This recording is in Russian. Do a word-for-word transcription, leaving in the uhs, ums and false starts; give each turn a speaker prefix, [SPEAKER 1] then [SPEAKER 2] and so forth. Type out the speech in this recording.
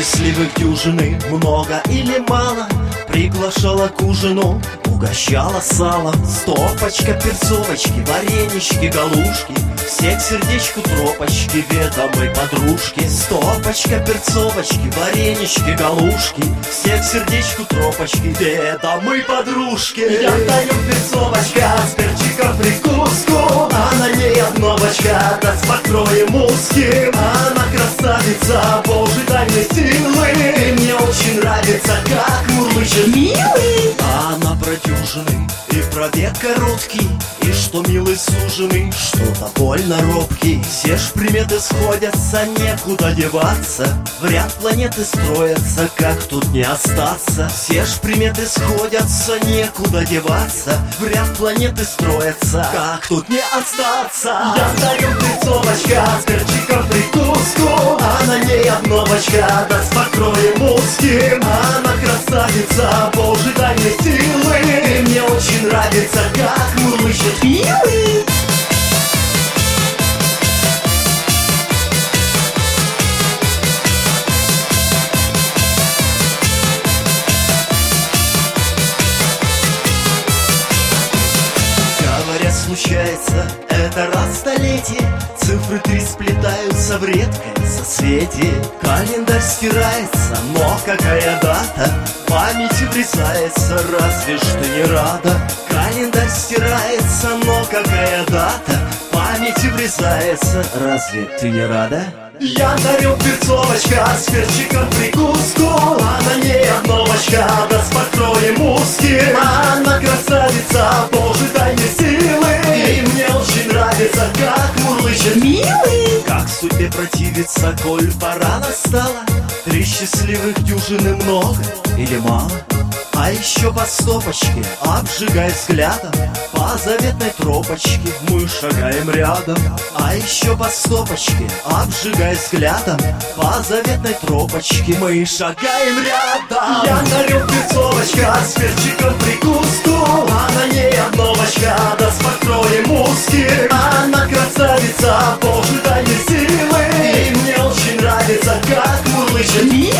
[SPEAKER 1] счастливых дюжины, много или мало, приглашала к ужину, угощала салом. Стопочка, перцовочки, варенички, галушки, все к сердечку тропочки ведомой подружки. Стопочка, перцовочки, варенички, галушки, все к сердечку тропочки ведомой подружки. Я даю перцовочка с перчиком прикуску, а на ней обновочка, да с покроем узким. Она красавица Божьей тайной силы, и мне очень нравится, как мурлычет милый. Она про дюжины и про век короткий, и что милый суженый, что-то больно робкий. Все ж приметы сходятся, некуда деваться, в ряд планеты строятся, как тут не остаться. Все ж приметы сходятся, некуда деваться, в ряд планеты строятся, как тут не остаться. Я даю перцовочка с перчиком прикуску, а на ней обновочка, да с покроем узким. Она красавица Божьей тайной силы, и мне очень нравится, как мурлычет милый. Говорят, случается это раз в столетие, цифры три сплетаются в редкое соцветие. Календарь стирается, но какая дата в памяти врезается, разве ж ты не рада? Календарь стирается, но какая дата в памяти врезается, разве ты не рада? Я дарю перцовочка с перчиком прикуску, а на ней обновочка, да с покроем узким. Она красавица Божьей тайной силы, и мне очень нравится, как мурлычет милый. Как судьбе противиться, коль пора настала, три счастливых дюжины много или мало? А еще по стопочке, обжигая взглядом, по заветной тропочке мы шагаем рядом. А еще по стопочке, обжигая взглядом, по заветной тропочке мы шагаем рядом. Я дарю перцовочка с перчиком прикуску, а на ней обновочка, да с покроем узким. Она красавица Божьей тайной силы, и мне очень нравится, как мурлычет